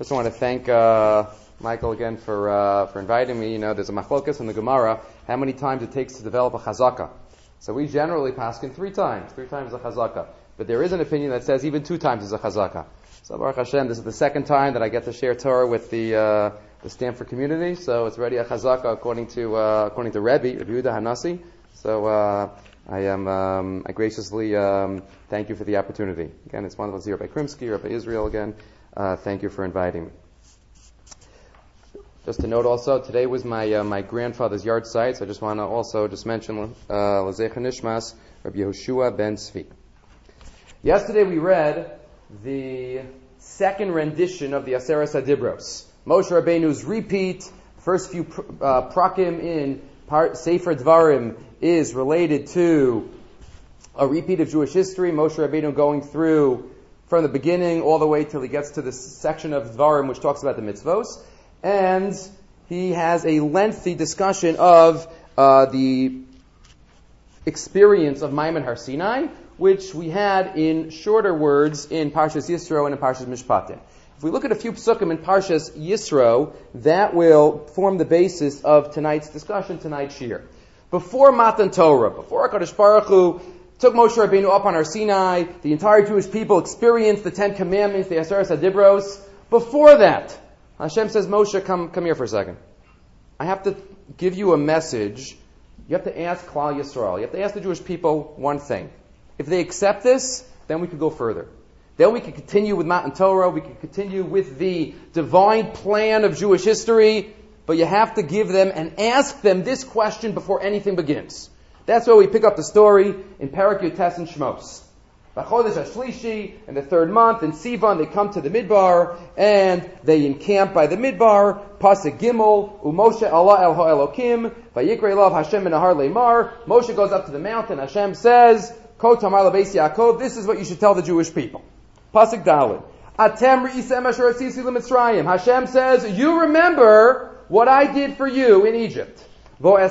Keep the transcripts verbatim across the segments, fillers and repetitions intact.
Just want to thank uh, Michael again for uh, for inviting me. You know, there's a machlokas in the Gemara, how many times it takes to develop a chazaka. So we generally paskin three times, three times a chazaka. But there is an opinion that says even two times is a chazaka. So Baruch Hashem, this is the second time that I get to share Torah with the uh, the Stanford community. So it's already a chazaka according to uh, according to Rebbe, Rabbi Yehuda Hanassi. So uh, I am um, I graciously um, thank you for the opportunity. Again, it's wonderful to see Rabbi Krimsky, Rabbi Israel again. Uh, thank you for inviting me. Just to note also, today was my uh, my grandfather's yard site, so I just want to also just mention L'zecha Nishmas, Rabbi Yehoshua ben Tzvi. Yesterday we read the second rendition of the Aseres HaDibros. Moshe Rabbeinu's repeat, first few uh, prakim in part, Sefer Dvarim is related to a repeat of Jewish history. Moshe Rabbeinu going through from the beginning all the way till he gets to the section of Dvarim which talks about the mitzvos. And he has a lengthy discussion of uh, the experience of Maimon Har Sinai, which we had in shorter words in Parshas Yisro and in Parshas Mishpatim. If we look at a few psukim in Parshas Yisro, that will form the basis of tonight's discussion, tonight's shir. Before Matan Torah, before HaKadosh Baruch Hu took Moshe Rabbeinu up on Har Sinai, the entire Jewish people experienced the Ten Commandments, the Aseres HaDibros. Before that, Hashem says, Moshe, come, come here for a second. I have to give you a message. You have to ask Klal Yisrael. You have to ask the Jewish people one thing. If they accept this, then we could go further. Then we could continue with Matan Torah. We could continue with the divine plan of Jewish history. But you have to give them and ask them this question before anything begins. That's where we pick up the story in Perek Yotes and Shmos. B'chodesh HaShlishi, in the third month, in Sivan, they come to the Midbar, and they encamp by the Midbar, Pasuk Gimel, Umoshe Allah El HaElokim, Vayikra Elav Hashem Menahar Leimar. Moshe goes up to the mountain, Hashem says, Ko Tamar Lebeis Yaakov, this is what you should tell the Jewish people. Pasuk Daled, Atem Re'isem Asher Atzisi L'Mitzrayim. Hashem says, you remember what I did for you in Egypt. I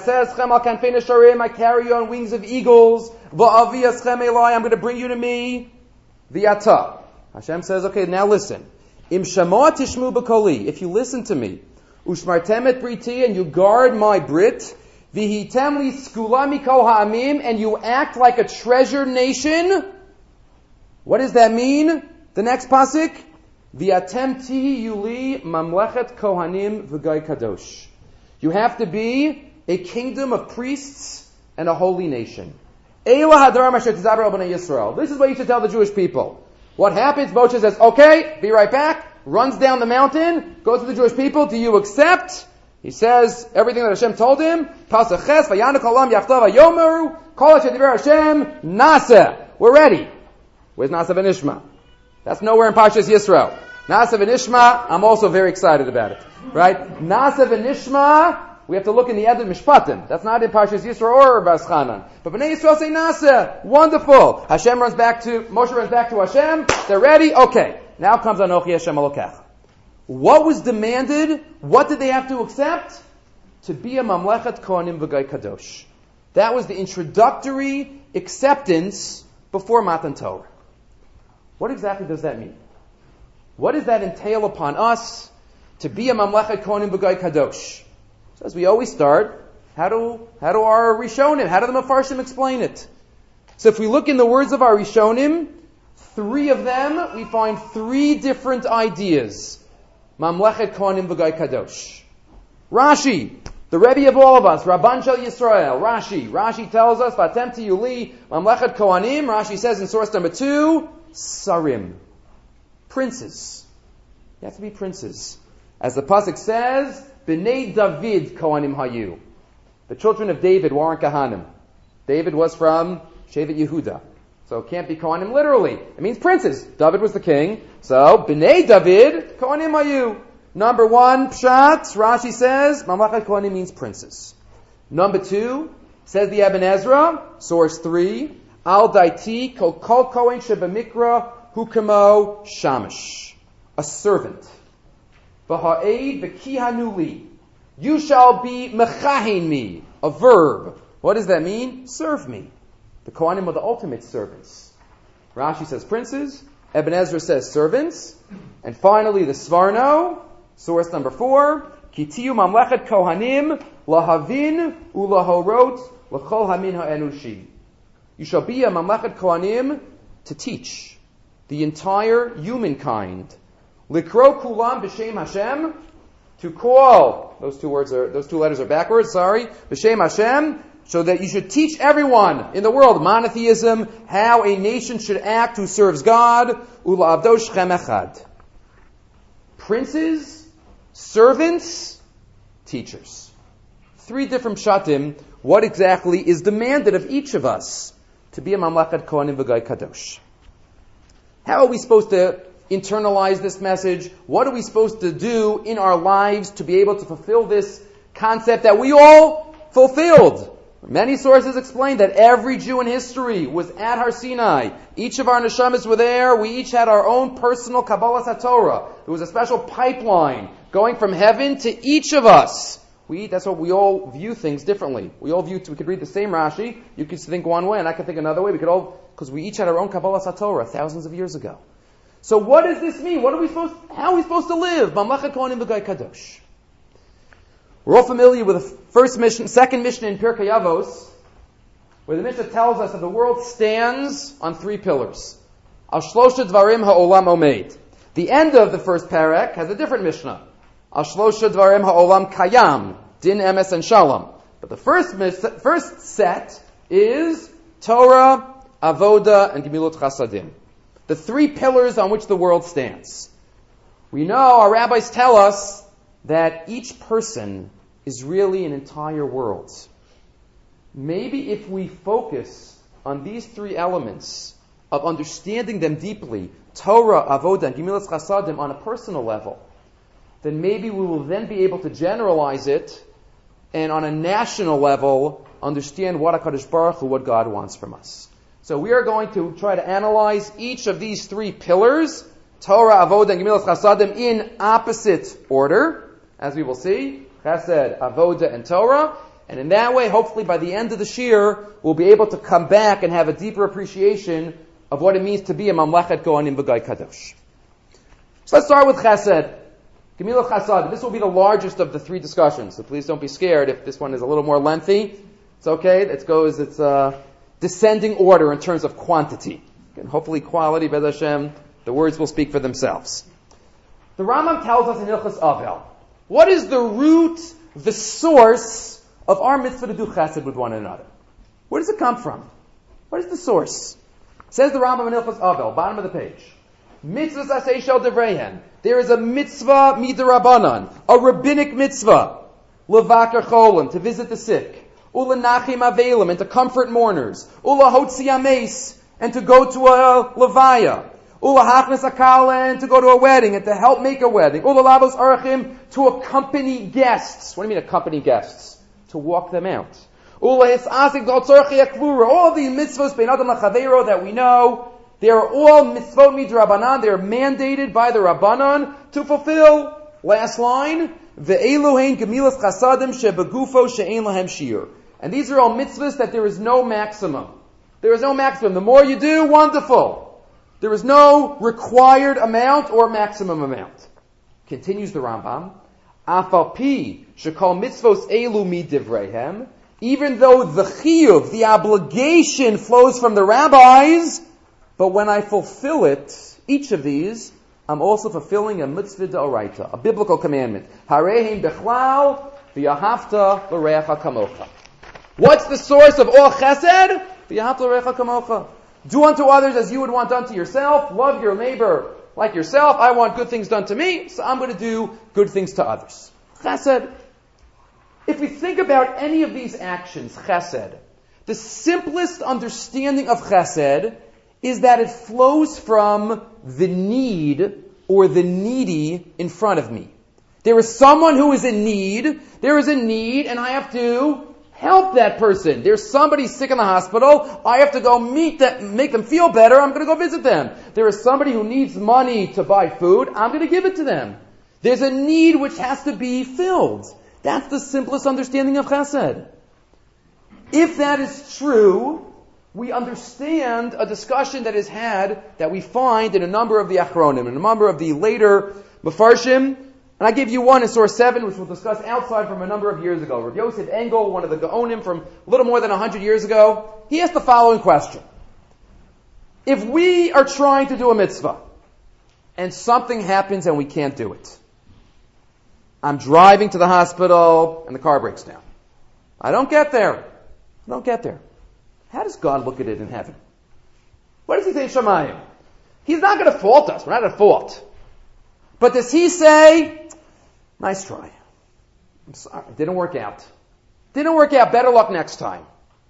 carry you on wings of eagles. I'm going to bring you to me. V'yata. Hashem says, okay, now listen. Im shama tishmu b'koli. If you listen to me, ushmartem et briti, and you guard my brit, v'hitem li skula mikol ha'amim, and you act like a treasured nation. What does that mean? The next pasuk. V'atem tihi yuli mamlechet kohanim v'gai kadosh. You have to be a kingdom of priests and a holy nation. This is what you should tell the Jewish people. What happens? Moshe says, okay, be right back, runs down the mountain, goes to the Jewish people, do you accept? He says everything that Hashem told him. We're ready. Where's Nasa v'Nishma? That's nowhere in Parshas Yisro. Nasa v'Nishma, I'm also very excited about it. Right? Nasa v'Nishma, we have to look in the Edom Mishpatim. That's not in Parshas Yisro or Bas Chanan. But Bnei Yisrael say Nasa. Wonderful. Hashem runs back to, Moshe runs back to Hashem. They're ready. Okay. Now comes Anochi Hashem Elokech. What was demanded? What did they have to accept? To be a Mamlechet Kohanim V'gai Kadosh. That was the introductory acceptance before Matan Torah. What exactly does that mean? What does that entail upon us to be a Mamlechet Kohanim V'gai Kadosh? So as we always start, how do how do our Rishonim, how do the Mefarshim explain it? So if we look in the words of our Rishonim, three of them, we find three different ideas. Mamlechet Kohanim V'gai Kadosh. Rashi, the Rebbe of all of us, Rabban Shel Yisrael, Rashi. Rashi tells us, Vatem tiyuli Mamlechet Kohanim. Rashi says in source number two, Sarim. Princes. You have to be princes. As the pasuk says, B'nei David Kohanim Hayu. The children of David weren't Kohanim. David was from Shevet Yehuda. So it can't be Kohanim literally. It means princes. David was the king. So, B'nei David Kohanim Hayu. Number one, Pshat, Rashi says, Mamlechet Kohanim means princes. Number two, says the Ibn Ezra, source three, Al Daiti Kol Kol Kohen Shebamikra Hukamo Shamish. A servant. V'ha'ed v'kihanuli. You shall be mechahin me. A verb. What does that mean? Serve me. The Kohanim are the ultimate servants. Rashi says princes. Ibn Ezra says servants. And finally, the Svarno, source number four, Kitiyu mamlechet kohanim lahavin ulahorot l'chol hamin ha'enushi. You shall be a mamlechet kohanim to teach the entire humankind. Likro kulam b'shem Hashem, to call, those two words are, those two letters are backwards, sorry, b'shem Hashem, so that you should teach everyone in the world monotheism, how a nation should act who serves God, ula avdo shchem echad. Princes, servants, teachers. Three different pshatim. What exactly is demanded of each of us to be a mamlechet kohanim v'gai kadosh? How are we supposed to internalize this message? What are we supposed to do in our lives to be able to fulfill this concept that we all fulfilled? Many sources explain that every Jew in history was at Har Sinai. Each of our neshamas were there. We each had our own personal Kabbalas HaTorah. There was a special pipeline going from heaven to each of us. We, that's what we all view things differently. We all view, we could read the same Rashi. You could think one way and I could think another way. We could all, because we each had our own Kabbalas HaTorah thousands of years ago. So what does this mean? What are we supposed, how are we supposed to live? Mamlechet Kohanim V'gai Kadosh. We're all familiar with the first mission, second mission in Pirkei Avos, where the Mishnah tells us that the world stands on three pillars. Al shlosha dvarim ha'olam omeid. The end of the first parak has a different Mishnah. Al shlosha dvarim ha'olam kayam, din emes and shalom. But the first first set is Torah, avoda, and gemilut chasadim. The three pillars on which the world stands. We know, our rabbis tell us, that each person is really an entire world. Maybe if we focus on these three elements of understanding them deeply, Torah, Avodah, and Gemilas Chasadim on a personal level, then maybe we will then be able to generalize it and on a national level understand what HaKadosh Baruch Hu, what God wants from us. So we are going to try to analyze each of these three pillars, Torah, Avodah, and Gemilas Chasadim, in opposite order, as we will see, Chesed, Avodah, and Torah. And in that way, hopefully by the end of the shir, we'll be able to come back and have a deeper appreciation of what it means to be a Mamlechet Kohanim V'gai Kadosh. So let's start with Chesed. Gemilut Chasad. This will be the largest of the three discussions, so please don't be scared if this one is a little more lengthy. It's okay. It goes, it's a descending order in terms of quantity. And hopefully quality, Bez Hashem, the words will speak for themselves. The Rambam tells us in Hilchos Avel, what is the root, the source of our mitzvah to do chesed with one another? Where does it come from? What is the source? Says the Rambam in Hilchos Avel, bottom of the page. Mitzvah sasei shel devrehen. There is a mitzvah midirabanan, a rabbinic mitzvah, levaker cholim, to visit the sick, ulenachim avelim, and to comfort mourners, ulahotzi ames, and to go to a levaya, ulahachnes akal, and to go to a wedding and to help make a wedding, ulalavos arachim, to accompany guests. What do you mean accompany guests? To walk them out. Ulahisasik doltzorchi akvura. All the mitzvahs bein adam lachaveiro that we know, they are all mitzvot midrabanan. They are mandated by the Rabbanan to fulfill. Last line, ve'eluhein gemilas chasadim shebegufo she'ein lahem shiur. And these are all mitzvahs that there is no maximum. There is no maximum. The more you do, wonderful. There is no required amount or maximum amount. Continues the Rambam, afal pi shekol mitzvos elu midivreihem. Even though the chiyuv, the obligation, flows from the rabbis, but when I fulfill it, each of these, I'm also fulfilling a mitzvah d'oraita, a biblical commandment. Hareim bechlal v'yahavta l'reacha kamocha. What's the source of all chesed? V'yahavta l'reacha kamocha. Do unto others as you would want done to yourself. Love your neighbor like yourself. I want good things done to me, so I'm going to do good things to others. Chesed. If we think about any of these actions, chesed, the simplest understanding of chesed is that it flows from the need or the needy in front of me. There is someone who is in need, there is a need, and I have to help that person. There's somebody sick in the hospital, I have to go meet them, make them feel better, I'm going to go visit them. There is somebody who needs money to buy food, I'm going to give it to them. There's a need which has to be filled. That's the simplest understanding of chesed. If that is true, we understand a discussion that is had, that we find in a number of the Achronim, in a number of the later Mefarshim. And I give you one in source seven, which we'll discuss outside from a number of years ago. Rabbi Yosef Engel, one of the Gaonim from a little more than one hundred years ago, he asked the following question. If we are trying to do a mitzvah, and something happens and we can't do it. I'm driving to the hospital, and the car breaks down. I don't get there. I don't get there. How does God look at it in heaven? What does he say in Shamayim? He's not going to fault us. We're not at fault. But does he say, nice try. I'm sorry. It didn't work out. Didn't work out. Better luck next time.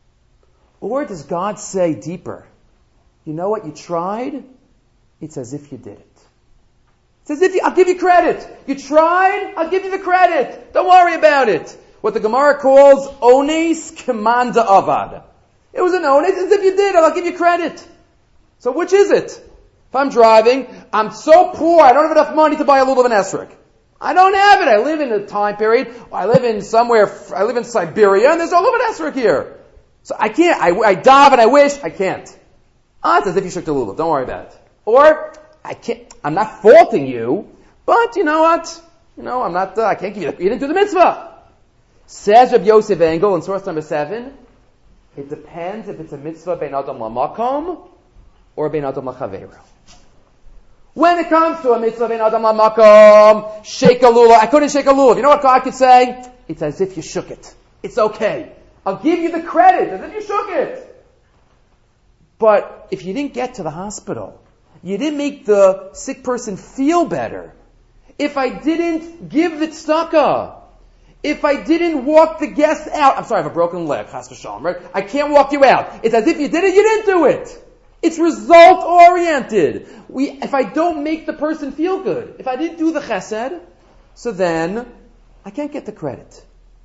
Or does God say deeper, you know what? You tried. It's as if you did it. It's as if you, I'll give you credit. You tried. I'll give you the credit. Don't worry about it. What the Gemara calls ones kemanda avad. It was an ones as if you did. I'll give you credit. So which is it? If I'm driving, I'm so poor, I don't have enough money to buy a lulav and esrog. I don't have it. I live in a time period. I live in somewhere. I live in Siberia, and there's a lulav and esrog here. So I can't. I, I dive and I wish I can't. Ah, it's as if you shook the lulav. Don't worry about it. Or I can't. I'm not faulting you, but you know what? You know, I'm not. Uh, I can't give you. You didn't do the mitzvah. Says Rabbi Yosef Engel in source number seven. It depends if it's a mitzvah bein adam lamakom or bein adam lachaveru. When it comes to a mitzvah bein adam lamakom, shake a lulav. I couldn't shake a lulav. You know what God could say? It's as if you shook it. It's okay. I'll give you the credit as if you shook it. But if you didn't get to the hospital, you didn't make the sick person feel better, if I didn't give the tzedakah, if I didn't walk the guest out, I'm sorry, I have a broken leg, chas v'shalom, right? I can't walk you out. It's as if you did it, you didn't do it. It's result oriented. We, if I don't make the person feel good, if I didn't do the chesed, so then I can't get the credit.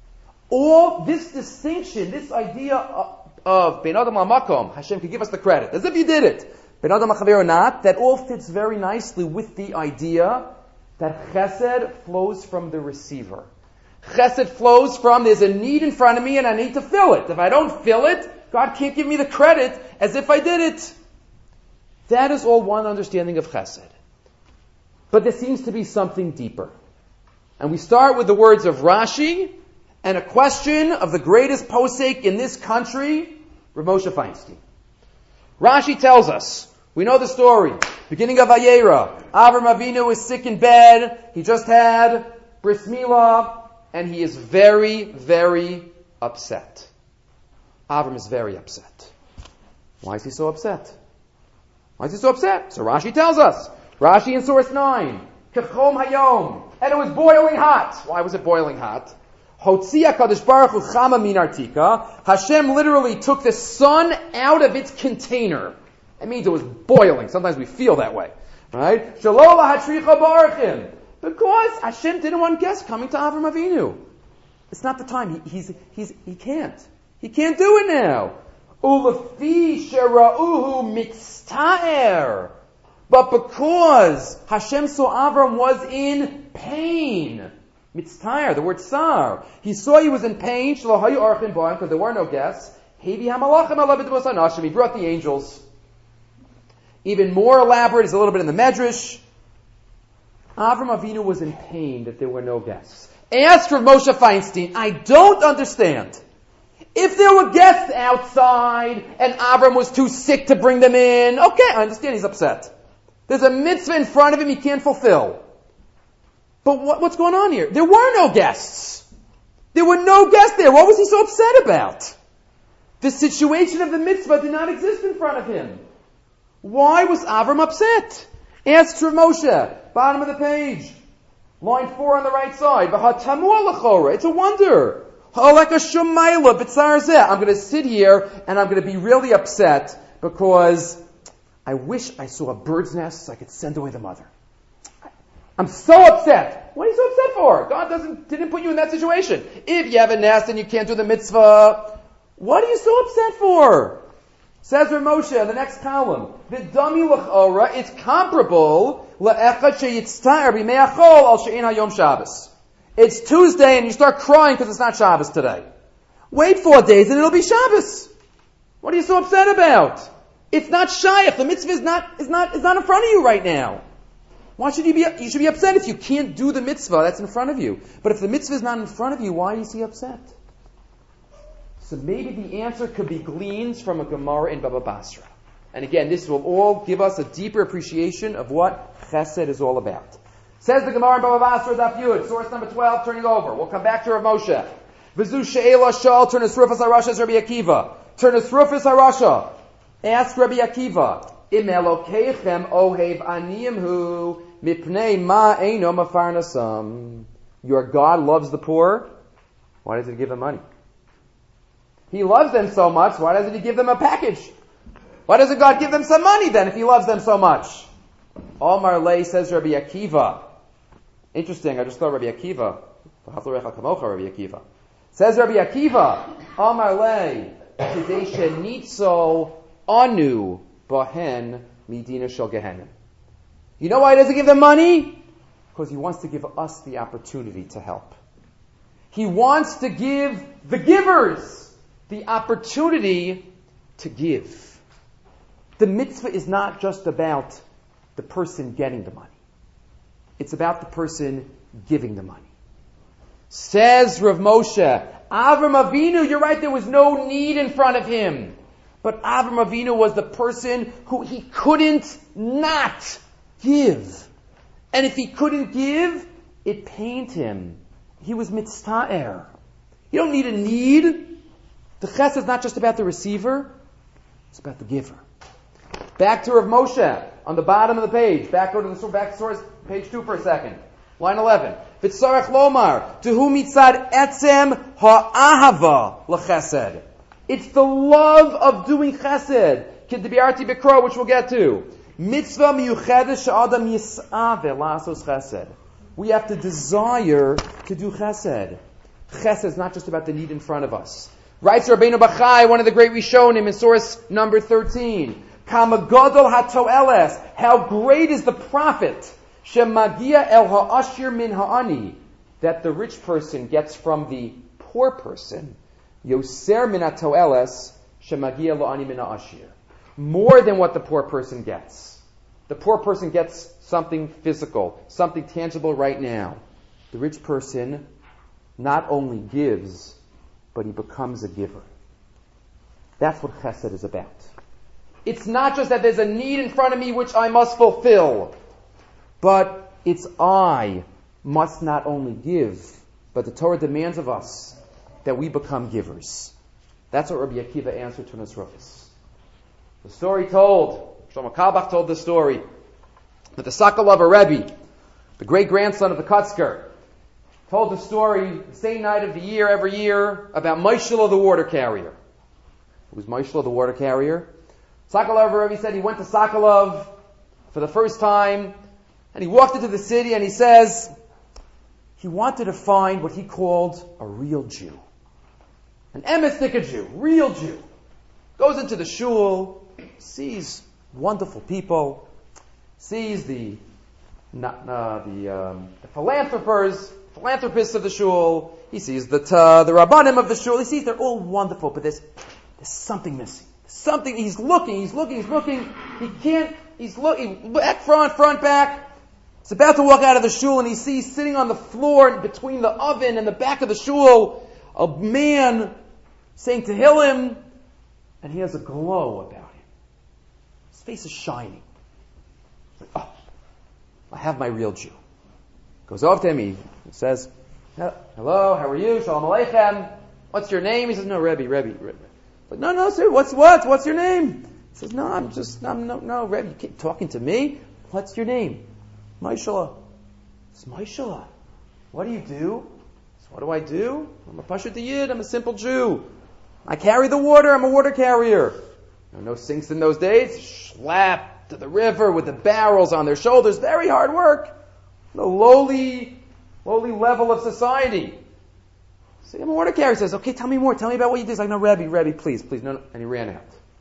All this distinction, this idea of, of bein adam lamakom, Hashem could give us the credit, as if you did it. Bein adam lachaveru or not, that all fits very nicely with the idea that chesed flows from the receiver. Chesed flows from, there's a need in front of me and I need to fill it. If I don't fill it, God can't give me the credit as if I did it. That is all one understanding of chesed. But there seems to be something deeper. And we start with the words of Rashi and a question of the greatest posek in this country, Rav Moshe Feinstein. Rashi tells us, we know the story, beginning of Vayera, Avram Avinu is sick in bed, he just had bris milah, and he is very, very upset. Avram is very upset. Why is he so upset? Why is he so upset? So Rashi tells us. Rashi in source nine. Kechom hayom. And it was boiling hot. Why was it boiling hot? Hotzia kadosh baruch hu chama min artika. Hashem literally took the sun out of its container. That means it was boiling. Sometimes we feel that way. Right? Shelo lahatricha barachim. Because Hashem didn't want guests coming to Avram Avinu. It's not the time. He, he's, he's, he can't. He can't do it now. Ulefi shera'uhu mitzta'er. But because Hashem saw Avram was in pain. Mitzta'er, the word tsar. He saw he was in pain. Shelo hayu archim ba'im, because there were no guests. Hevi hamalachim alav b'dvos hanashim. He brought the angels. Even more elaborate is a little bit in the Medrash. Avram Avinu was in pain that there were no guests. Asked Rav Moshe Feinstein, I don't understand. If there were guests outside and Avram was too sick to bring them in, okay, I understand he's upset. There's a mitzvah in front of him he can't fulfill. But what, what's going on here? There were no guests. There were no guests there. What was he so upset about? The situation of the mitzvah did not exist in front of him. Why was Avram upset? Asked Rav Moshe, bottom of the page, line four on the right side. It's a wonder. I'm going to sit here and I'm going to be really upset because I wish I saw a bird's nest so I could send away the mother. I'm so upset. What are you so upset for? God doesn't didn't put you in that situation. If you have a nest and you can't do the mitzvah, what are you so upset for? Says Rav Moshe in the next column, V'dami l'chora, it's comparable l'echad sheyitzta'er b'mei achol al she'ein hayom Shabbos. It's Tuesday and you start crying because it's not Shabbos today. Wait four days and it'll be Shabbos. What are you so upset about? It's not shaykh. The mitzvah is not, is not, is not in front of you right now. Why should you be, you should be upset if you can't do the mitzvah that's in front of you. But if the mitzvah is not in front of you, why is he upset? So maybe the answer could be gleaned from a Gemara in Baba Basra. And again, this will all give us a deeper appreciation of what chesed is all about. Says the Gemara in Baba Basra, Daf Yud, source number twelve, turning over. We'll come back to Rav Moshe. V'zu she'ela shal, Turnus Rufus HaRasha, as Rabbi Akiva. Turnus Rufus HaRasha. Ask Rabbi Akiva, Im Elokeichem ohev aniyim hu, mipnei ma eino mafarnasam. Your God loves the poor. Why does he give them money? He loves them so much, why doesn't he give them a package? Why doesn't God give them some money then if he loves them so much? Omar Lei, says Rabbi Akiva. Interesting, I just thought Rabbi Akiva. Rabbi Akiva. Says Rabbi Akiva, Omar Lei, Kadesha Nitzo Anu Bahen Midina Shel Gehenim. You know why he doesn't give them money? Because he wants to give us the opportunity to help. He wants to give the givers the opportunity to give. The mitzvah is not just about the person getting the money. It's about the person giving the money. Says Rav Moshe, Avram Avinu, you're right, there was no need in front of him. But Avram Avinu was the person who he couldn't not give. And if he couldn't give, it pained him. He was mitzta'er. You don't need a need. The chesed is not just about the receiver, it's about the giver. Back to Rav Moshe, on the bottom of the page. Back go to the back to source, page two for a second. Line eleven. V'tzarech lomar, tehu mitzad etzem ha'ahava l'chesed. It's the love of doing chesed. K'dibiarti b'kro, which we'll get to. Mitzvah miyuchedes she'adam yis'ave la'asos chesed. We have to desire to do chesed. Chesed is not just about the need in front of us. Writes Rabbeinu Bachai, one of the great Rishonim, in source number thirteen. Kama gadol hatoeles. How great is the profit shemagia el ha'ashir min ha'ani, that the rich person gets from the poor person. Yoser min hatoeles shemagia la'ani min ha'ashir. More than what the poor person gets. The poor person gets something physical, something tangible right now. The rich person not only gives, but he becomes a giver. That's what chesed is about. It's not just that there's a need in front of me which I must fulfill, but it's I must not only give, but the Torah demands of us that we become givers. That's what Rabbi Akiva answered to Turnus Rufus. The story told, Shlomo Carlebach told the story, that the Sokolover Rebbe, the great-grandson of the Kutzker, told the story the same night of the year, every year, about Moshele the water carrier. Who was Moshele the water carrier? Sokolover Rebbe said he went to Sokolov for the first time, and he walked into the city, and he says he wanted to find what he called a real Jew. An emethika Jew, real Jew. Goes into the shul, sees wonderful people, sees the not, uh, the, um, the philanthropers, philanthropists of the shul. He sees the uh, the rabbanim of the shul. He sees they're all wonderful, but there's there's something missing. Something. He's looking. He's looking. He's looking. He can't. He's looking back, front, front, back. He's about to walk out of the shul, and he sees sitting on the floor between the oven and the back of the shul a man saying Tehillim, and he has a glow about him. His face is shining. Like, oh, I have my real Jew. Goes over to him, he says, hello, how are you? Shalom Aleichem. What's your name? He says, no, Rebbe, Rebbe, Rebbe. But no, no, sir, what's what? What's your name? He says, no, I'm just, I'm, no, no, Rebbe, you keep talking to me. What's your name? Moshele. It's Moshele. What do you do? So what do I do? I'm a Pashut Yid, I'm a simple Jew. I carry the water, I'm a water carrier. There were no sinks in those days. Schlap to the river with the barrels on their shoulders. Very hard work. The lowly, lowly level of society. So I'm a water carrier. He says, okay, tell me more. Tell me about what you did. He's like, no, Rebbe, Rebbe, please, please. No, no. And he ran out.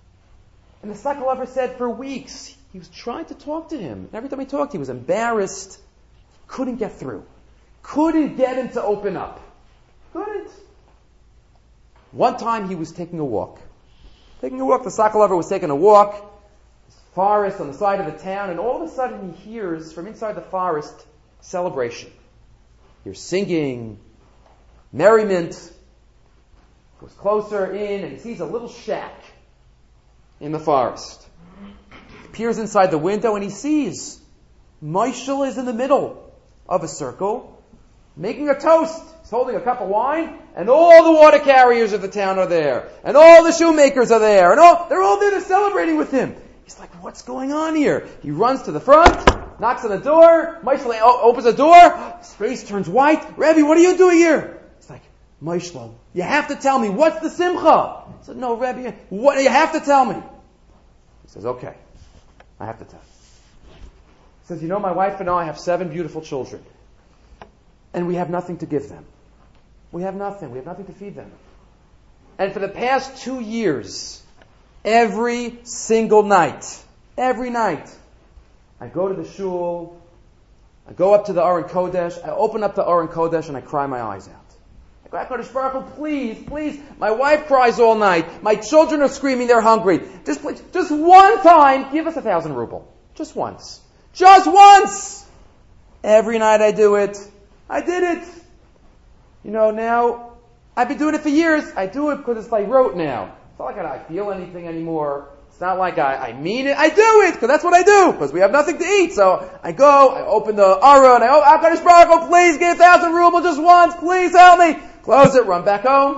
And the Sokolover said for weeks, he was trying to talk to him. And every time he talked, he was embarrassed. Couldn't get through. Couldn't get him to open up. Couldn't. One time he was taking a walk. taking a walk. The Sokolover was taking a walk. Forest on the side of the town, and all of a sudden he hears from inside the forest celebration. You're singing, merriment. Goes closer in, and he sees a little shack in the forest. He peers inside the window, and he sees Moshel is in the middle of a circle, making a toast. He's holding a cup of wine, and all the water carriers of the town are there, and all the shoemakers are there, and all they're all there, they're celebrating with him. He's like, what's going on here? He runs to the front, knocks on the door. Moshel opens the door. His face turns white. Rebbe, what are you doing here? He's like, Moshel, you have to tell me. What's the simcha? He said, no, Rebbe, what, you have to tell me. He says, okay, I have to tell you. He says, you know, my wife and I have seven beautiful children. And we have nothing to give them. We have nothing. We have nothing to feed them. And for the past two years... Every single night, every night, I go to the shul, I go up to the Aron Kodesh, I open up the Aron Kodesh and I cry my eyes out. I go, HaKadosh Baruch Hu, please, please, my wife cries all night, my children are screaming, they're hungry. Just, please, just one time, give us a thousand ruble. Just once. Just once! Every night I do it. I did it. You know, now, I've been doing it for years. I do it because it's like rote now. It's not like I feel anything anymore. It's not like I, I mean it. I do it because that's what I do because we have nothing to eat. So I go, I open the Aron, I open, HaKadosh Baruch Hu, please give a thousand rubles just once. Please help me. Close it, run back home.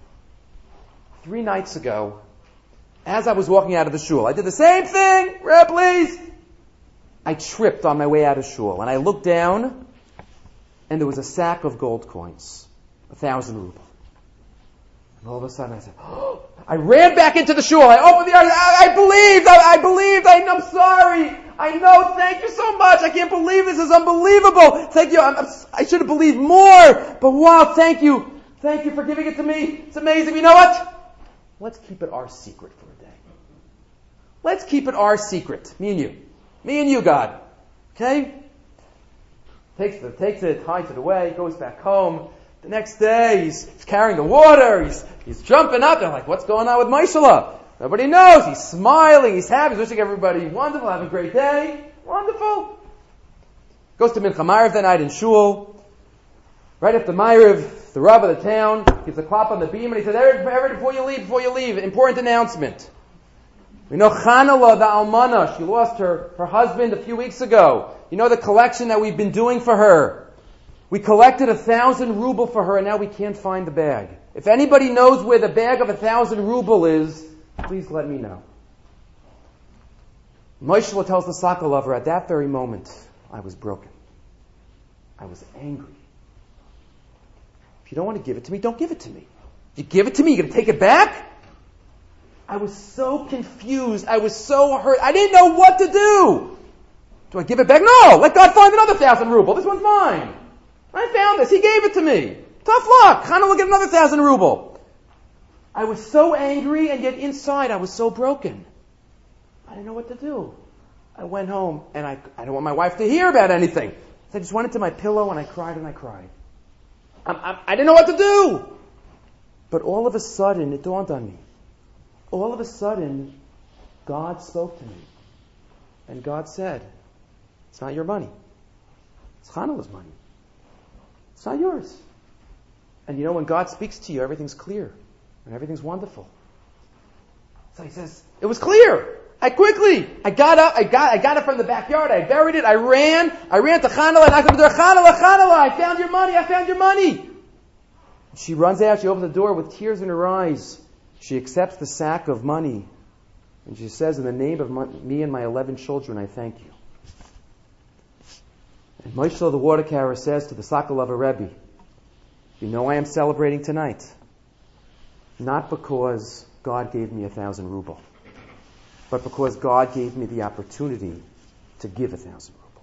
Three nights ago, as I was walking out of the shul, I did the same thing. Reb, please. I tripped on my way out of shul and I looked down and there was a sack of gold coins. A thousand rubles. And all of a sudden I said, oh, I ran back into the shul. I opened the Aron. I, I believed. I, I believed. I, I'm sorry. I know. Thank you so much. I can't believe this is unbelievable. Thank you. I'm, I'm, I should have believed more. But wow, thank you. Thank you for giving it to me. It's amazing. You know what? Let's keep it our secret for a day. Let's keep it our secret. Me and you. Me and you, God. Okay? Takes it, takes it, hides it away, goes back home. The next day, he's, he's carrying the water, he's, he's jumping up, and I'm like, what's going on with Moshel? Nobody knows. He's smiling, he's happy, he's wishing everybody wonderful, have a great day. Wonderful. Goes to Mincha Ma'ariv that night in shul. Right after Ma'ariv, the Rav of the town gives a clap on the beam, and he says, Ever, before you leave, before you leave, important announcement. We know Chanala, the Almana, she lost her, her husband a few weeks ago. You know the collection that we've been doing for her. We collected a thousand ruble for her and now we can't find the bag. If anybody knows where the bag of a thousand ruble is, please let me know. Moshel tells the Sokolover, at that very moment, I was broken. I was angry. If you don't want to give it to me, don't give it to me. If you give it to me, you're going to take it back? I was so confused. I was so hurt. I didn't know what to do. Do I give it back? No! Let God find another thousand ruble. This one's mine. I found this. He gave it to me. Tough luck. Chana will get another thousand ruble. I was so angry, and yet inside I was so broken. I didn't know what to do. I went home, and I, I didn't want my wife to hear about anything. So I just went into my pillow, and I cried, and I cried. I, I, I didn't know what to do. But all of a sudden, it dawned on me. All of a sudden, God spoke to me. And God said, it's not your money. It's Chanula's money. It's not yours. And you know, when God speaks to you, everything's clear. And everything's wonderful. So he says, it was clear. I quickly, I got up, I got, I got it from the backyard, I buried it, I ran, I ran to Chanula, I knocked on the door, Chanula, Chanula, I found your money, I found your money. She runs out, she opens the door with tears in her eyes. She accepts the sack of money. And she says, in the name of my, me and my eleven children, I thank you. And Moshel, the water carrier, says to the Sokolover Rebbe, you know I am celebrating tonight. Not because God gave me a thousand ruble, but because God gave me the opportunity to give a thousand ruble.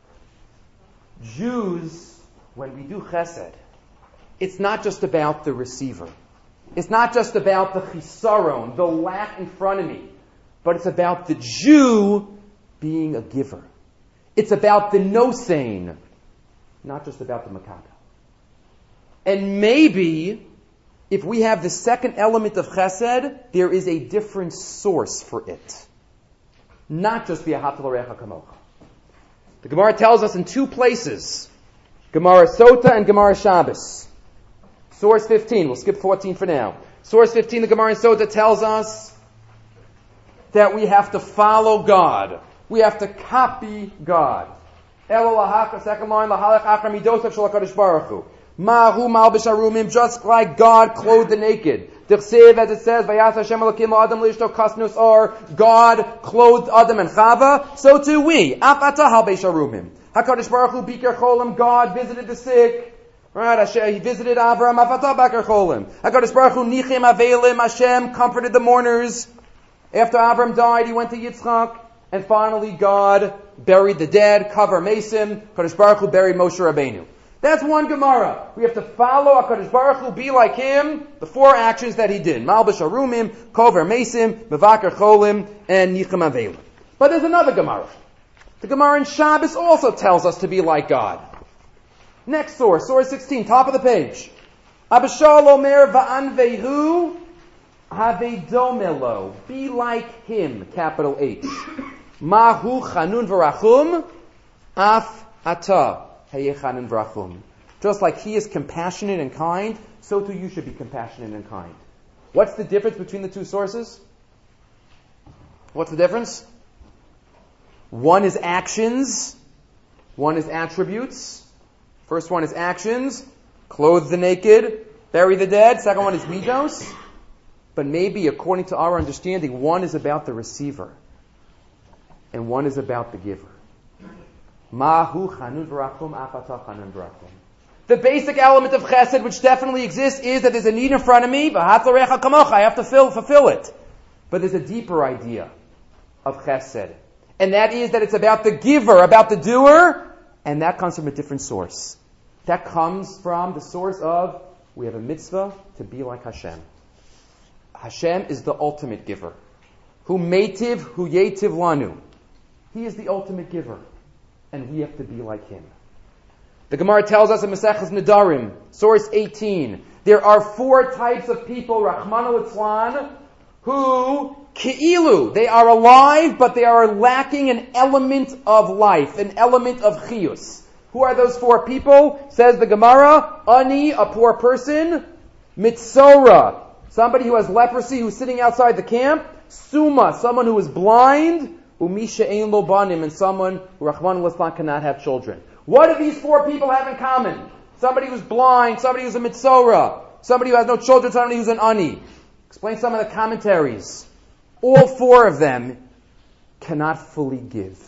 Jews, when we do chesed, it's not just about the receiver. It's not just about the chisaron, the lack in front of me, but it's about the Jew being a giver. It's about the nosein, not just about the makabel. And maybe if we have the second element of chesed, there is a different source for it. Not just v'ahavta l'recha kamocha. The Gemara tells us in two places, Gemara Sota and Gemara Shabbos. Source fifteen, we'll skip fourteen for now. Source fifteen, the Gemara in Sota tells us that we have to follow God. We have to copy God. Elo lahaka, second line, lahalech achar midosef shel HaKadosh Baruch Hu. Mahu malbish arumim, just like God clothed the naked. Dichsev, as it says, Vayas Hashem Elokim la'adam lishto kasnus or, God clothed Adam and Chava, so too we. Af ata halbish arumim. HaKadosh Baruch Hu bikar cholim, God visited the sick. Right, Hashem, He visited Avram, af ata bakar cholim. HaKadosh Baruch Hu nichim avelim, Hashem comforted the mourners. After Avram died, he went to Yitzchak. And finally, God buried the dead, cover Mesim. HaKadosh Baruch Hu buried Moshe Rabbeinu. That's one Gemara. We have to follow HaKadosh Baruch Hu, be like Him, the four actions that He did. Malbish Arumim, Kover Mesim, Mevakar Cholim, and Nichem Avelim. But there's another Gemara. The Gemara in Shabbos also tells us to be like God. Next source, source sixteen, top of the page. Abishal Omer Va'anvehu Havedomelo. Be like Him, capital H. Mahu Chanun V'rachum Af Ata. Just like He is compassionate and kind, so too you should be compassionate and kind. What's the difference between the two sources? What's the difference? One is actions, one is attributes. First one is actions, clothe the naked, bury the dead. Second one is midos. But maybe, according to our understanding, one is about the receiver, and one is about the giver. Mahu chanun v'rachum afata chanun v'rachum. The basic element of chesed, which definitely exists, is that there's a need in front of me. V'ahavta l'recha kamocha. I have to fill, fulfill it. But there's a deeper idea of chesed, and that is that it's about the giver, about the doer, and that comes from a different source. That comes from the source of we have a mitzvah to be like Hashem. Hashem is the ultimate giver. Hu meitiv, hu yetiv lanu. He is the ultimate giver. And we have to be like Him. The Gemara tells us in Maseches Nedarim, source eighteen, there are four types of people, Rachmana litzlan, who, ke'ilu, they are alive, but they are lacking an element of life, an element of chiyus. Who are those four people? Says the Gemara, Ani, a poor person, Mitzora, somebody who has leprosy who's sitting outside the camp, Suma, someone who is blind, Umisha ein lo banim, and someone who Rachmana litzlan cannot have children. What do these four people have in common? Somebody who's blind, somebody who's a mitzora, somebody who has no children, somebody who's an ani. Explain some of the commentaries. All four of them cannot fully give.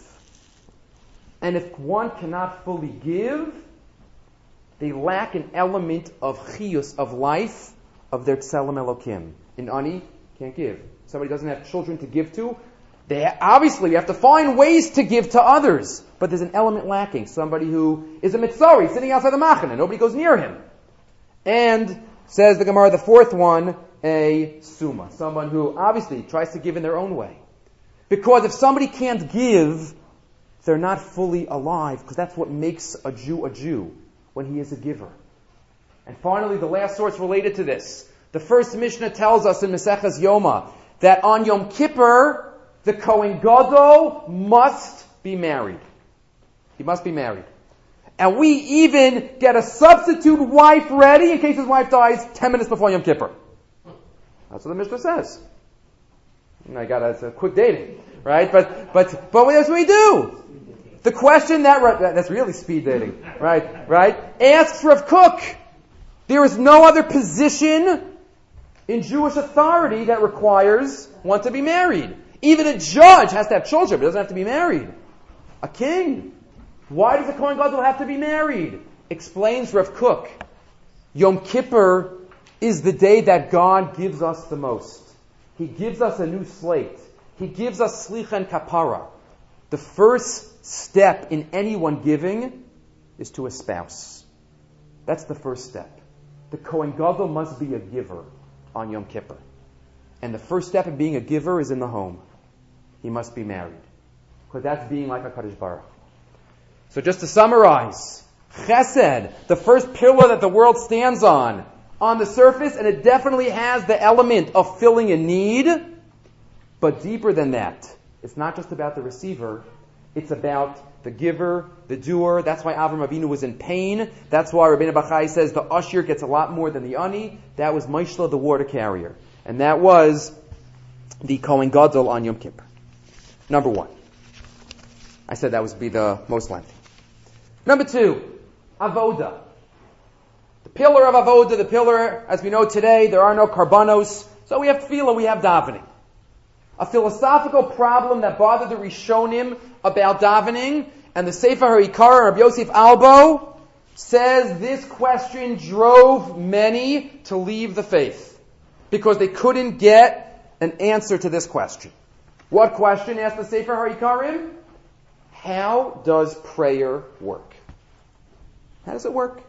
And if one cannot fully give, they lack an element of chiyus, of life, of their tselem elokim. In ani, can't give. Somebody doesn't have children to give to, they obviously, you have to find ways to give to others. But there's an element lacking. Somebody who is a mitzori, sitting outside the machana, nobody goes near him. And, says the Gemara, the fourth one, a suma. Someone who obviously tries to give in their own way. Because if somebody can't give, they're not fully alive, because that's what makes a Jew a Jew, when he is a giver. And finally, the last source related to this. The first Mishnah tells us in Maseches Yoma, that on Yom Kippur, the Kohen Gadol must be married. He must be married. And we even get a substitute wife ready in case his wife dies ten minutes before Yom Kippur. That's what the Mishnah says. And I got it's a quick dating, right? But but but that's what we do. The question that that's really speed dating, right? Right? Asks Rav Kook. There is no other position in Jewish authority that requires one to be married. Even a judge has to have children, but doesn't have to be married. A king. Why does the Kohen Gadol have to be married? Explains Rav Kook. Yom Kippur is the day that God gives us the most. He gives us a new slate. He gives us slicha and kapara. The first step in anyone giving is to a spouse. That's the first step. The Kohen Gadol must be a giver on Yom Kippur. And the first step in being a giver is in the home. He must be married. Because that's being like HaKadosh Baruch. So just to summarize, Chesed, the first pillar that the world stands on, on the surface, and it definitely has the element of filling a need, but deeper than that. It's not just about the receiver, it's about the giver, the doer. That's why Avram Avinu was in pain. That's why Rabbeinu Bachai says the Ashir gets a lot more than the Ani. That was Maishla, the water carrier. And that was the Kohen Gadol on Yom Kippur. Number one. I said that would be the most lengthy. Number two, Avoda. The pillar of Avoda, the pillar, as we know today, there are no karbanos, so we have tefillah, we have davening. A philosophical problem that bothered the Rishonim about davening, and the Sefer HaIkar, Rabbi Yosef Albo, says this question drove many to leave the faith, because they couldn't get an answer to this question. What question asked the Sefer HaIkarim? How does prayer work? How does it work?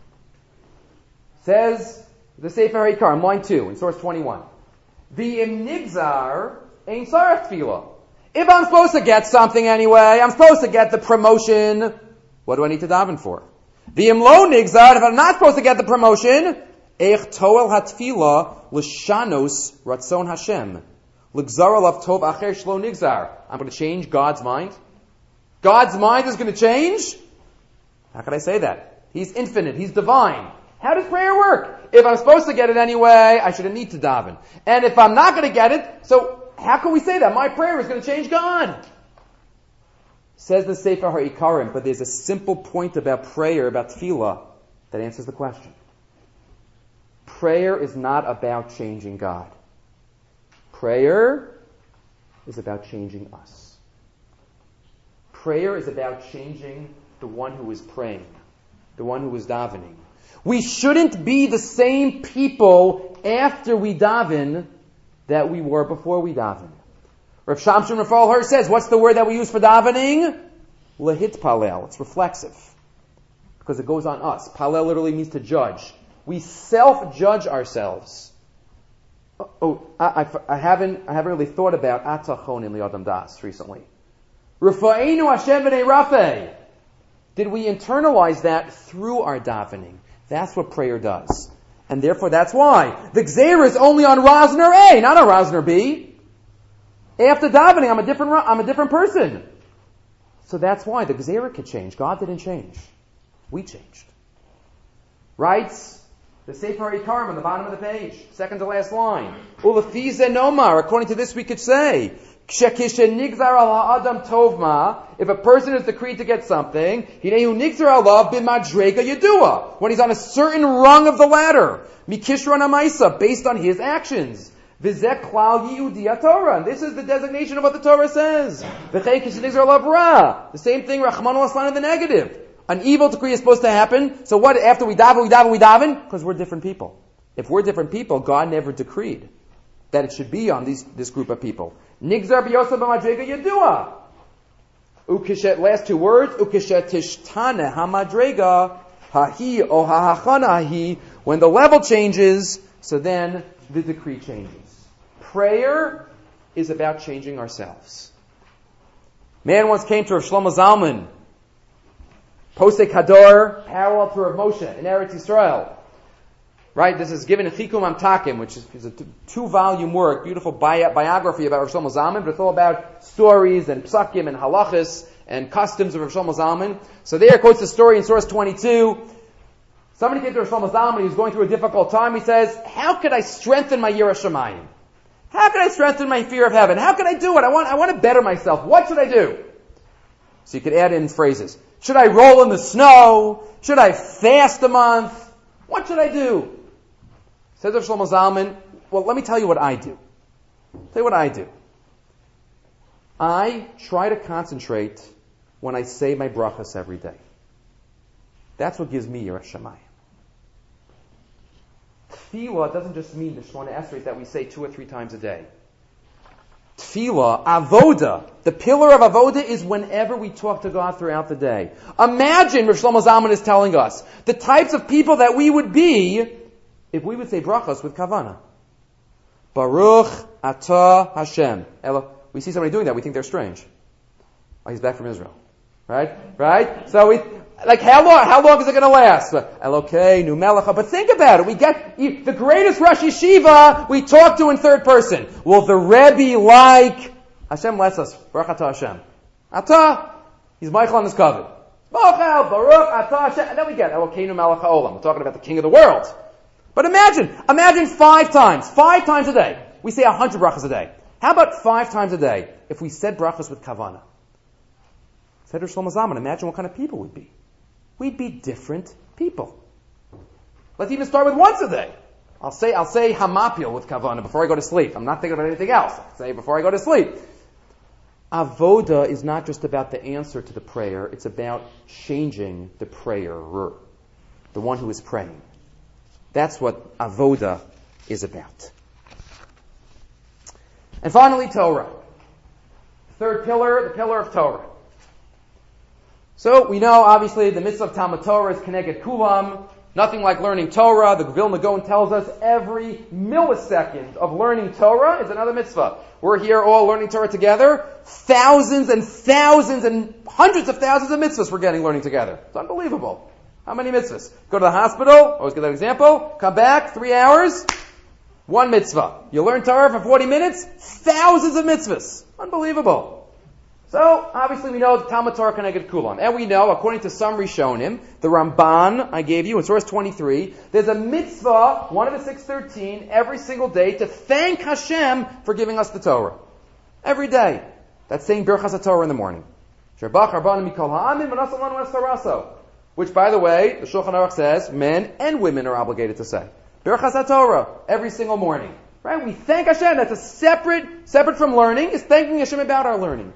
Says the Sefer HaIkarim, line two, in source twenty-one. V'im nigzar ein sarach tefillah. If I'm supposed to get something anyway, I'm supposed to get the promotion, what do I need to daven for? V'im lo nigzar, if I'm not supposed to get the promotion, eich toel hatfila l'shanos ratzon Hashem. L'gzar alav tov acher shlo nigzar. I'm going to change God's mind. God's mind is going to change? How can I say that? He's infinite. He's divine. How does prayer work? If I'm supposed to get it anyway, I shouldn't need to daven. And if I'm not going to get it, so how can we say that? My prayer is going to change God. Says the Sefer HaIkarim, but there's a simple point about prayer, about tefillah, that answers the question. Prayer is not about changing God. Prayer is about changing us. Prayer is about changing the one who is praying, the one who is davening. We shouldn't be the same people after we daven that we were before we daven. Rav Shamshon Raphael Her says, what's the word that we use for davening? Lehit palel. It's reflexive. Because it goes on us. Palel literally means to judge. We self-judge ourselves. Oh, I, I, I haven't, I haven't really thought about atachon in li'adam das recently. Rafa'enu Hashem b'nei Rafeh. Did we internalize that through our davening? That's what prayer does. And therefore that's why the Gzeira is only on Rosner A, not on Rosner B. After davening, I'm a different, I'm a different person. So that's why the Gzeira could change. God didn't change. We changed. Writes the Sefer HaIkarim on the bottom of the page, second to last line. Ulefi ze nomar, according to this we could say, if a person is decreed to get something, when he's on a certain rung of the ladder, based on his actions. This is the designation of what the Torah says. The same thing, Rahman al-Aslan in the negative. An evil decree is supposed to happen, so what, after we daven, we daven, we daven? Because we're different people. If we're different people, God never decreed that it should be on these, this group of people. Nigzar b'yosef b'madrega yedua. Ukishet, last two words, ukishet tishtane hamadrega hahi o hahachana hahi. When the level changes, so then the decree changes. Prayer is about changing ourselves. Man once came to Rav Shlomo Zalman, Posek Hador, parallel to Rav Moshe in Eretz Yisrael. Right, this is given in Chikum Amtakim, which is, is a t- two-volume work, beautiful bi- biography about Rav Shlomo Zalman, but it's all about stories and psakim and halachas and customs of Rav Shlomo Zalman. So there quotes the story in source twenty-two. Somebody came to Rav Shlomo Zalman, he was going through a difficult time. He says, how could I strengthen my Yirah Shamayim? How can I strengthen my fear of heaven? How can I do it? I want, I want to better myself. What should I do? So you could add in phrases. Should I roll in the snow? Should I fast a month? What should I do? Says Rav Shlomo Zalman, well, let me tell you what I do. Tell you what I do. I try to concentrate when I say my brachas every day. That's what gives me Yirah Shamayim. Tefillah doesn't just mean the Shemona Esrei that we say two or three times a day. Tefillah, avoda, the pillar of avoda is whenever we talk to God throughout the day. Imagine, Rav Shlomo Zalman is telling us, the types of people that we would be if we would say brachas with kavana. Baruch atah Hashem. Ella, we see somebody doing that, we think they're strange. Oh, he's back from Israel. Right? Right? So we, like how long, how long is it going to last? Elokei, Nu Melecha. But think about it. We get the greatest Rosh Yeshiva we talk to in third person. Will the Rebbe like, Hashem lets us, Baruch Atah Hashem. Atah, he's Michael on his cover. Mochel, Baruch Atah Hashem. And then we get Elokei, Nu Melecha Olam. We're talking about the King of the world. But imagine, imagine five times, five times a day. We say a hundred brachas a day. How about five times a day if we said brachas with kavana? Said Rosh Shlomo Zalman, imagine what kind of people we'd be. We'd be different people. Let's even start with once a day. I'll say, I'll say hamapil with kavana before I go to sleep. I'm not thinking about anything else. I'll say before I go to sleep. Avoda is not just about the answer to the prayer. It's about changing the prayer, the one who is praying. That's what avoda is about. And finally, Torah. Third pillar, the pillar of Torah. So we know, obviously, the mitzvah of Talmud Torah is Keneged Kulam. Nothing like learning Torah. The Vilna Gaon tells us every millisecond of learning Torah is another mitzvah. We're here all learning Torah together. Thousands and thousands and hundreds of thousands of mitzvahs we're getting learning together. It's unbelievable. How many mitzvahs? Go to the hospital, always give that example, come back, three hours, one mitzvah. You learn Torah for forty minutes, thousands of mitzvahs. Unbelievable. So, obviously we know the Talmud Torah Keneged Kulam. And we know, according to some Rishonim, the Ramban I gave you in source twenty-three, there's a mitzvah, one of the six thirteen, every single day to thank Hashem for giving us the Torah. Every day. That's saying Birchas HaTorah in the morning. Which, by the way, the Shulchan Aruch says men and women are obligated to say. Birchas HaTorah, every single morning. Right? We thank Hashem. That's a separate, separate from learning, is thanking Hashem about our learning.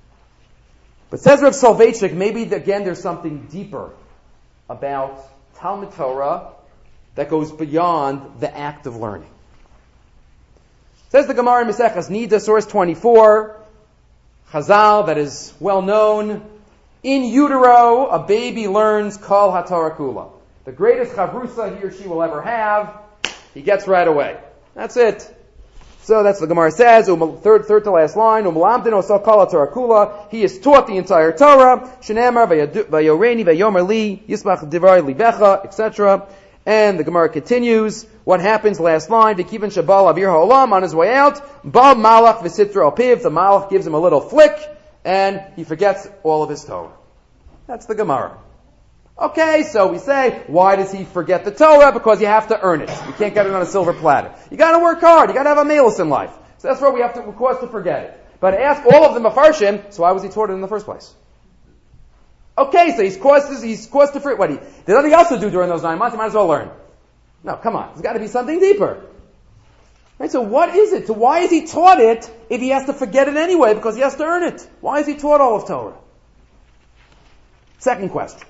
But says Rav Soloveitchik, maybe again there's something deeper about Talmud Torah that goes beyond the act of learning. Says the Gemara in Maseches Nida, source twenty-four, Chazal, that is well known. In utero, a baby learns Kol HaTorah Kula. The greatest chavrusa he or she will ever have, he gets right away. That's it. So that's what the Gemara says, third, third to last line, Umalamdin so Kol HaTorah Kula. He is taught the entire Torah. Shenamar vayoreni vayomer li yismach divrei libecha, et cetera. And the Gemara continues. What happens? Last line. V'kivan shabal avir ha'olam, on his way out. Bal malach v'sitra al piv. The malach gives him a little flick, and he forgets all of his Torah. That's the Gemara. Okay, so we say, why does he forget the Torah? Because you have to earn it. You can't get it on a silver platter. You gotta work hard. You gotta have a malus in life. So that's why we have to, of course, to forget it. But ask all of them Mefarshim, so why was he taught it in the first place? Okay, so he's caused, he's caused to forget. What he, there's nothing else to do during those nine months. He might as well learn. No, come on. There's got to be something deeper. Right? So what is it? So why is he taught it if he has to forget it anyway? Because he has to earn it. Why is he taught all of Torah? Second question.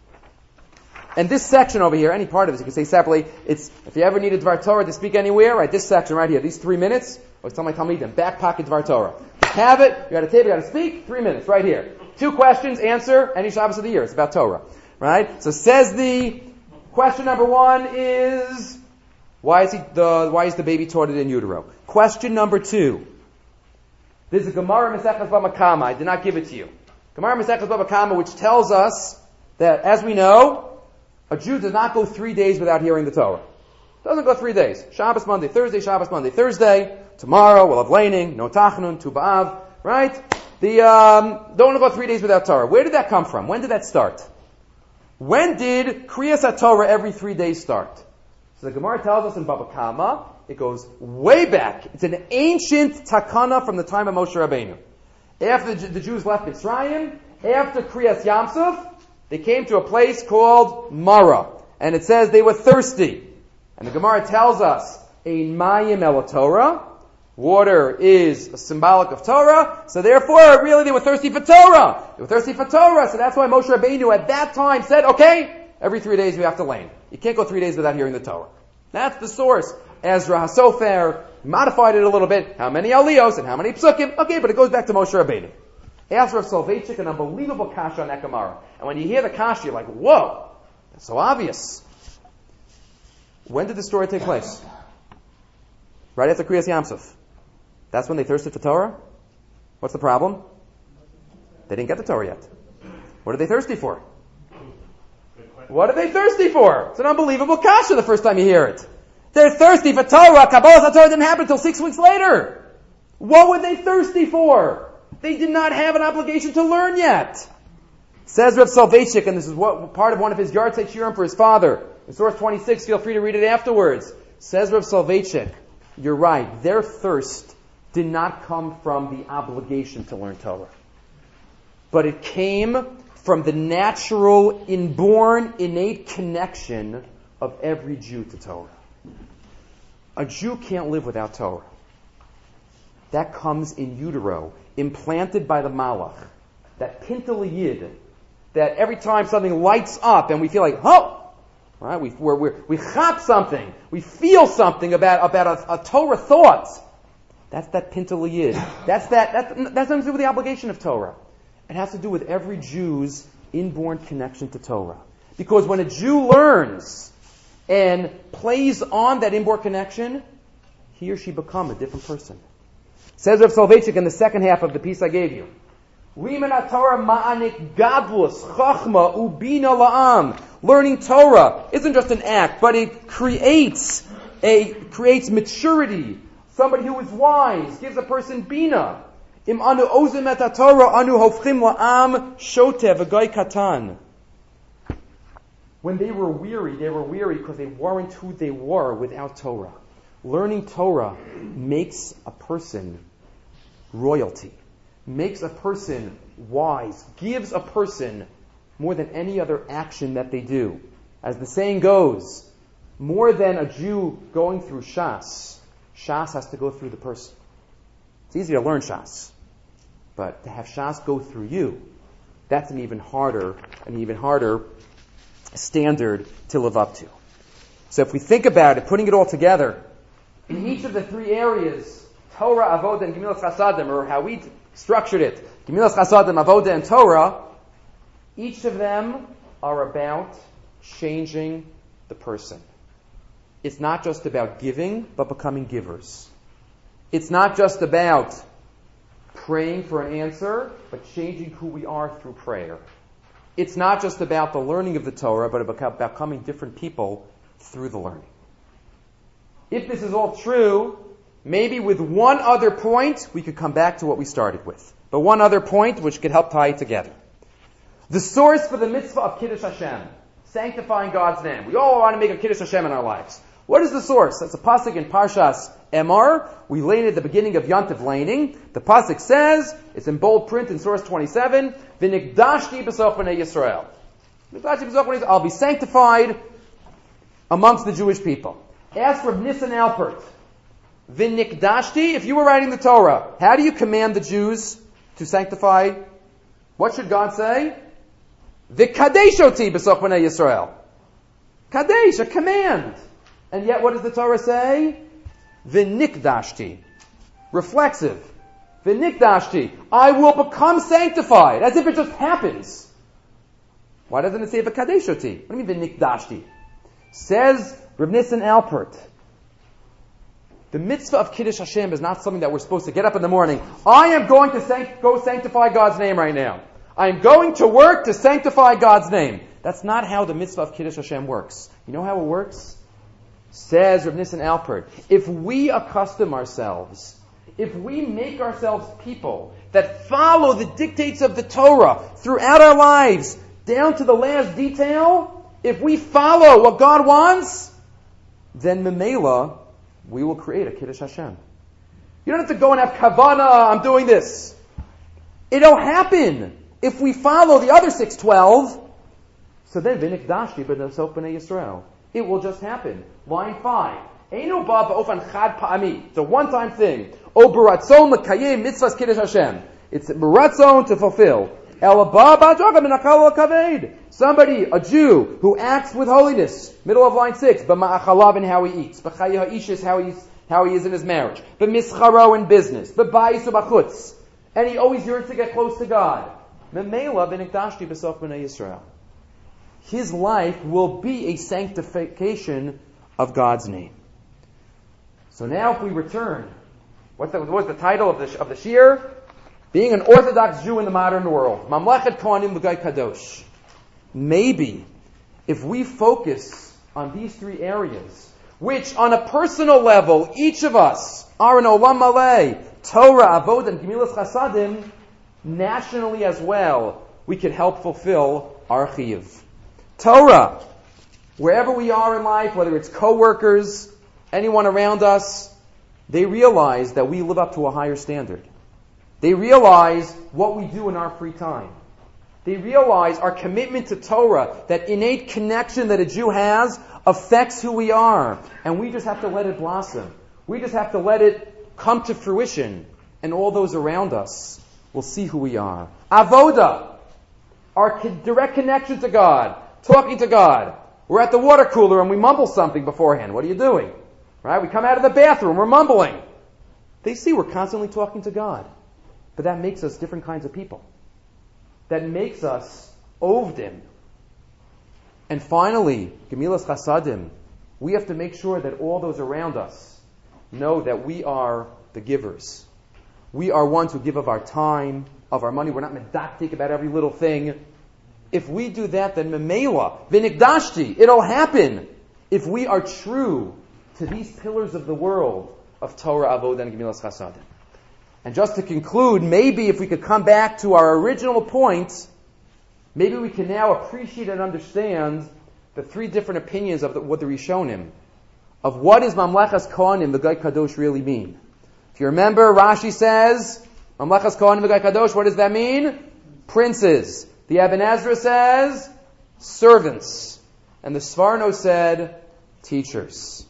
And this section over here, any part of this, you can say separately, it's, if you ever need a Dvar Torah to speak anywhere, right, this section right here, these three minutes, I always tell my Talmidim, back pocket Dvar Torah. Have it, you got a tape, you got to speak, three minutes, right here. Two questions, answer, any Shabbos of the year, it's about Torah. Right? So says the, question number one is, why is he, the, why is the baby taught it in utero? Question number two, there's a Gemara Maseches Bava Kama, I did not give it to you. Gemara Maseches Bava Kama, which tells us that, as we know, a Jew does not go three days without hearing the Torah. Doesn't go three days. Shabbos, Monday, Thursday, Shabbos, Monday, Thursday. Tomorrow, we'll have Laning, no Tachnun, Tu B'Av, right? The, um, don't go three days without Torah. Where did that come from? When did that start? When did Kriyas HaTorah every three days start? So the Gemara tells us in Bava Kama, it goes way back. It's an ancient takana from the time of Moshe Rabbeinu. After the, the Jews left Mitzrayim, after Kriyas Yamsuf, they came to a place called Mara. And it says they were thirsty. And the Gemara tells us, Ein mayim el Torah. Water is symbolic of Torah. So therefore, really, they were thirsty for Torah. They were thirsty for Torah. So that's why Moshe Rabbeinu at that time said, okay, every three days we have to lane. You can't go three days without hearing the Torah. That's the source. Ezra HaSofer modified it a little bit. How many aliyos and how many psukim? Okay, but it goes back to Moshe Rabbeinu. Ask Rav Soloveitchik an unbelievable kasha on Ekamara. And when you hear the kasha, you're like, whoa, that's so obvious. When did the story take place? Right after Kriyas Yamsuf. That's when they thirsted for Torah? What's the problem? They didn't get the Torah yet. What are they thirsty for? What are they thirsty for? It's an unbelievable kasha the first time you hear it. They're thirsty for Torah. Kabbalah Torah didn't happen until six weeks later. What were they thirsty for? They did not have an obligation to learn yet. Says Rav Soloveitchik, and this is what, part of one of his yahrzeit shiurim for his father. In source twenty-six, feel free to read it afterwards. Says Rav Soloveitchik, you're right, their thirst did not come from the obligation to learn Torah. But it came from the natural, inborn, innate connection of every Jew to Torah. A Jew can't live without Torah. That comes in utero, implanted by the Malach. That pintel yid, that every time something lights up and we feel like, oh, right, we we're, we're, we chop something, we feel something about about a, a Torah thought. That's that pintel yid. That's that. That's that's nothing to do with the obligation of Torah. It has to do with every Jew's inborn connection to Torah. Because when a Jew learns and plays on that inborn connection, he or she becomes a different person. Says Rav Soloveitchik in the second half of the piece I gave you. Learning Torah isn't just an act, but it creates a creates maturity. Somebody who is wise gives a person bina. Im anu ozim et Torah anu hofchim la'am shotev v'goy katan. When they were weary, they were weary because they weren't who they were without Torah. Learning Torah makes a person royalty, makes a person wise, gives a person more than any other action that they do. As the saying goes, more than a Jew going through Shas, Shas has to go through the person. It's easy to learn Shas, but to have Shas go through you, that's an even harder, an even harder standard to live up to. So if we think about it, putting it all together, in each of the three areas, Torah, Avodah, and Gemilas Chasadim, or how we structured it, Gemilas Chasadim, Avodah, and Torah, each of them are about changing the person. It's not just about giving, but becoming givers. It's not just about praying for an answer, but changing who we are through prayer. It's not just about the learning of the Torah, but about becoming different people through the learning. If this is all true, maybe with one other point, we could come back to what we started with. But one other point which could help tie it together. The source for the mitzvah of Kiddush Hashem, sanctifying God's name. We all want to make a Kiddush Hashem in our lives. What is the source? That's a pasuk in Parshas Emor. We laid at the beginning of Yontif laning. The pasuk says, it's in bold print in source twenty-seven, V'nikdashti b'soch b'nei Yisrael. I'll be sanctified amongst the Jewish people. Ask Reb Nissen Alpert. V'nikdashti, if you were writing the Torah, how do you command the Jews to sanctify? What should God say? V'kadeshoti b'soch b'nei Yisrael. Kadesh, a command. And yet what does the Torah say? V'nikdashti. Reflexive. V'nikdashti. I will become sanctified. As if it just happens. Why doesn't it say v'kadeshoti? What do you mean v'nikdashti? Says Reb Nissen Alpert. The mitzvah of Kiddush Hashem is not something that we're supposed to get up in the morning. I am going to sanct- go sanctify God's name right now. I am going to work to sanctify God's name. That's not how the mitzvah of Kiddush Hashem works. You know how it works? Says Reb Nissen Alpert, if we accustom ourselves, if we make ourselves people that follow the dictates of the Torah throughout our lives, down to the last detail, if we follow what God wants, then memela, we will create a Kiddush Hashem. You don't have to go and have kavanah, I'm doing this. It'll happen if we follow the other six twelve. So then, v'nikdashti b'soch b'nei Yisrael. It will just happen. Line five. Eino ba ba'ofan chad pa'ami. It's a one-time thing. O b'ratzon l'kayim mitzvahs Kiddush Hashem. It's b'ratzon to fulfill. El ba ba'draga min hakal kaved. Somebody, a Jew, who acts with holiness. Middle of line six. B'ma'achalav in how he eats. B'chayi ha'ish is how he's how he is in his marriage. B'mischaro in business. B'bayis u'b'chutz. And he always yearns to get close to God. Memela v'nikdashti b'soch b'nei Yisrael. His life will be a sanctification of God's name. So now if we return, what's the, what's the title of the, of the shir? Being an Orthodox Jew in the modern world. Mamlechet Kohanim L'Gai Kadosh. Maybe if we focus on these three areas, which on a personal level, each of us are in Olam Maleh, Torah, Avodah, and Gemilas Chasadim, nationally as well, we can help fulfill our chiyuv. Torah, wherever we are in life, whether it's co-workers, anyone around us, they realize that we live up to a higher standard. They realize what we do in our free time. They realize our commitment to Torah, that innate connection that a Jew has, affects who we are. And we just have to let it blossom. We just have to let it come to fruition. And all those around us will see who we are. Avodah, our direct connection to God, talking to God. We're at the water cooler and we mumble something beforehand. What are you doing? Right? We come out of the bathroom, we're mumbling. They see we're constantly talking to God. But that makes us different kinds of people. That makes us ovdim. And finally, Gemilas Chasadim, we have to make sure that all those around us know that we are the givers. We are ones who give of our time, of our money. We're not medactic about every little thing. If we do that, then memela, v'nikdashti, it'll happen. If we are true to these pillars of the world of Torah, Avodah, and Gemilas Chasadim. And just to conclude, maybe if we could come back to our original point, maybe we can now appreciate and understand the three different opinions of the, what the Rishonim, of what is Mamlechas Kohanim, the Gai Kadosh, really mean. If you remember, Rashi says, Mamlechas Kohanim, the Gai Kadosh, what does that mean? Princes. The Eben Ezra says, servants. And the Sforno said, teachers.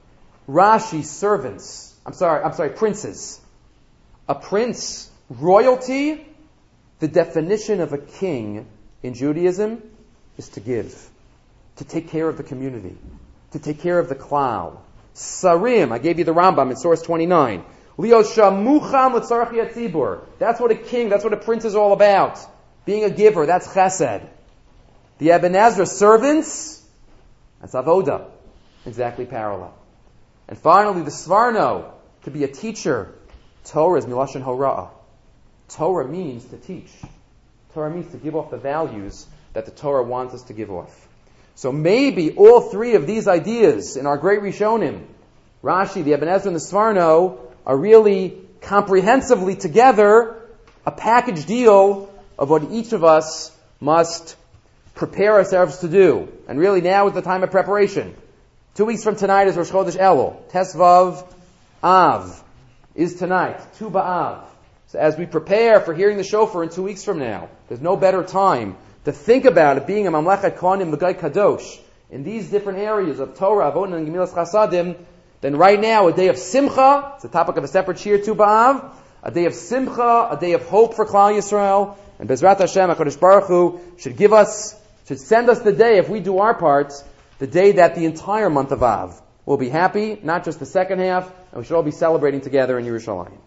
Rashi, servants. I'm sorry, I'm sorry, princes. A prince, royalty, the definition of a king in Judaism is to give, to take care of the community, to take care of the klal. Sarim, I gave you the Rambam in source twenty-nine. Lioshamucham l'tzarchi hatzibur. That's what a king, that's what a prince is all about. Being a giver, that's chesed. The Eben Ezra, servants, that's avodah. Exactly parallel. And finally, the Sforno, to be a teacher. Torah is milashon hora'ah. Torah means to teach. Torah means to give off the values that the Torah wants us to give off. So maybe all three of these ideas in our great Rishonim, Rashi, the Eben Ezra, and the Sforno, are really comprehensively together a package deal of what each of us must prepare ourselves to do. And really now is the time of preparation. Two weeks from tonight is Rosh Chodesh Elul. Tesvav Av is tonight. Tu B'Av. So as we prepare for hearing the shofar in two weeks from now, there's no better time to think about it being a Mamlechet Kohanim L'Gai Kadosh in these different areas of Torah, Avodah, and Gemilas Chasadim than right now, a day of Simcha. It's the topic of a separate shir, Tu B'Av. A day of Simcha, a day of hope for Klal Yisrael. And Bezrat Hashem, HaKadosh Baruch Hu should give us, should send us the day, if we do our part, the day that the entire month of Av will be happy, not just the second half, and we should all be celebrating together in Yerushalayim.